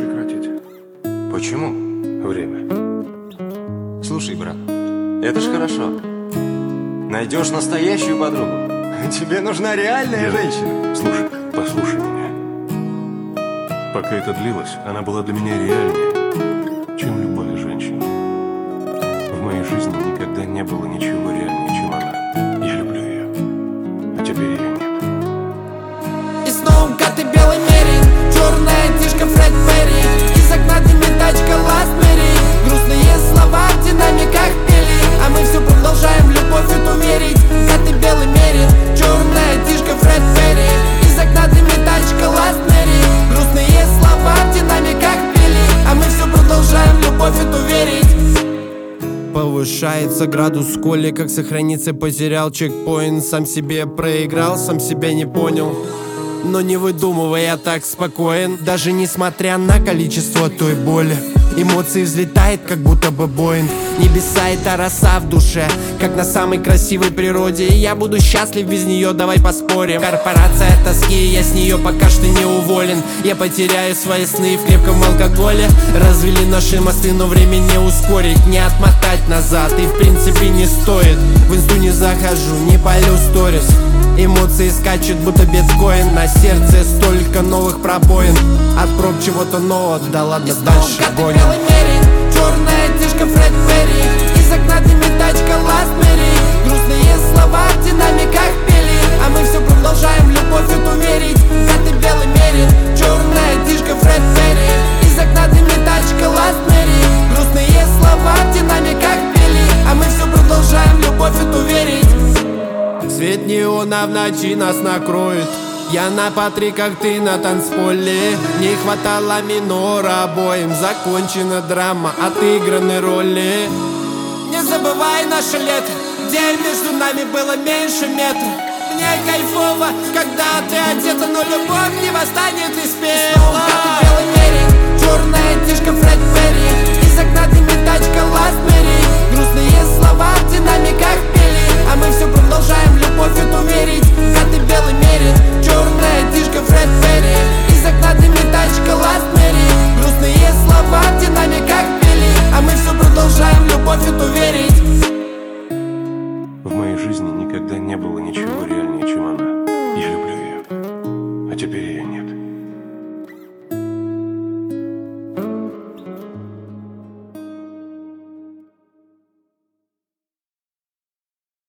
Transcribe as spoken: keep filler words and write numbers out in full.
прекратить. Почему? Время. Слушай, брат, это ж хорошо. Найдешь настоящую подругу. Тебе нужна реальная Дед, женщина. Слушай, послушай меня. Пока это длилось, она была для меня реальнее, чем любая женщина. В моей жизни никогда не было ничего реальнее, чем она. Я люблю ее, а теперь ее нет. И снова МКАД белый мерин, черная тишка Фред Перри. Из окна дымит тачка Last Mary. Грустные слова в динамиках пели, а мы все продолжаем в любовь эту верить. МКАД белый мерин, черная тишка Фред Перри. Из окна дымит тачка Last Mary. Грустные слова в динамиках пели, а мы все продолжаем в любовь эту верить. Повышается градус в школе, как сохраниться, потерял чекпоинт. Сам себе проиграл, сам себя не понял. Но не выдумывай, я так спокоен. Даже несмотря на количество той боли, эмоции взлетает, как будто бы Боинг. Небеса — это роса в душе, как на самой красивой природе. И я буду счастлив без нее, давай поспорим. Корпорация тоски, я с нее пока что не уволен. Я потеряю свои сны в крепком алкоголе. Развели наши мосты, но время не ускорить, не отмотать назад, и в принципе не стоит. В инсту не захожу, не полю сторис. Эмоции скачут, будто биткоин. На сердце столько новых пробоин. От проб чего-то нового, да ладно, дальше гоним. Черная тишка Фред Перри. Из окна дымит тачка Last Mary. Грустные слова в динамиках пели, а мы все продолжаем в любовь эту верить. МКАД и белый мерин, черная тишка Фред Перри. Из окна дымит тачка Last Mary. Грустные слова в динамиках пели, а мы все продолжаем в любовь эту верить. Свет неона в ночи нас накроет. Я на патри, как ты на танцполе. Не хватало минора обоим. Закончена драма, отыграны роли. Не забывай наше лето, где между нами было меньше метра. Мне кайфово, когда ты одета, но любовь не восстанет из пепла.